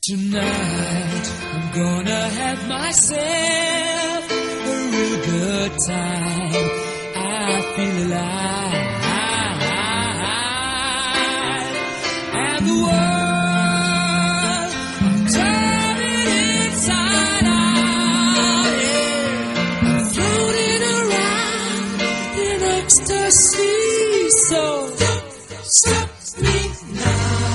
Tonight I'm gonna have myself a real good time. I feel alive, and the world I'm turning inside out. Yeah. I'm floating around in ecstasy. So don't stop me now.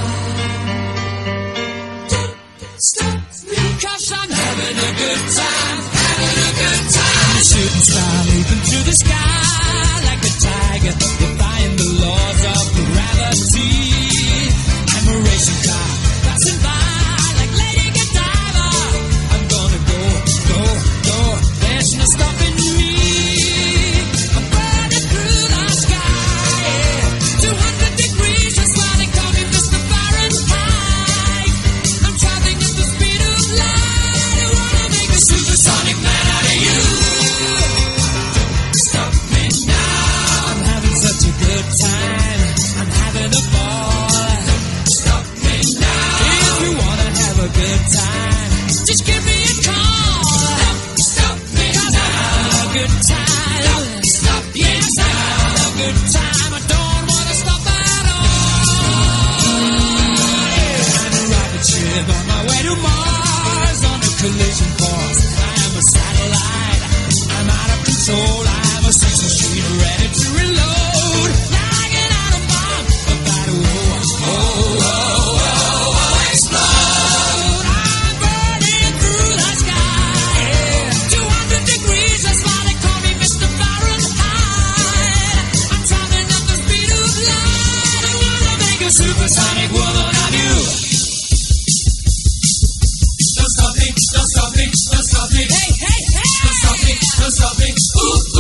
Stop me, 'cause I'm having a good time, having a good time. Shooting star leaping through the sky like a tiger, defying the laws of gravity. I'm a racing car passing by like Lady Godiva. I'm gonna go, go, go. There's no stopping me. I'm burning through the sky, yeah. 200 degrees, that's why they call me Mr. Fahrenheit. I'm traveling at the speed of light. I wanna make a supersonic man out of you. Don't stop me now. I'm having such a good time. I'm having a ball. Don't stop me now. If you wanna have a good time, just give me a call. Don't stop me now. A good time. Don't stop me yes, now. A good time. I don't wanna stop at all. I'm a rocket ship on my way to Mars on a collision course. I am a satellite. I'm out of control. I'm a 6 machine ready to reload. Like an atom bomb about to explode. I'm burning through the sky. Yeah. 200 degrees, that's why they call me Mr. Fahrenheit. I'm traveling at the speed of light. I wanna make a supersonic woman of you. Don't stop me, don't stop me, don't stop me. Hey, hey, hey! Don't stop me, don't stop me. Ooh.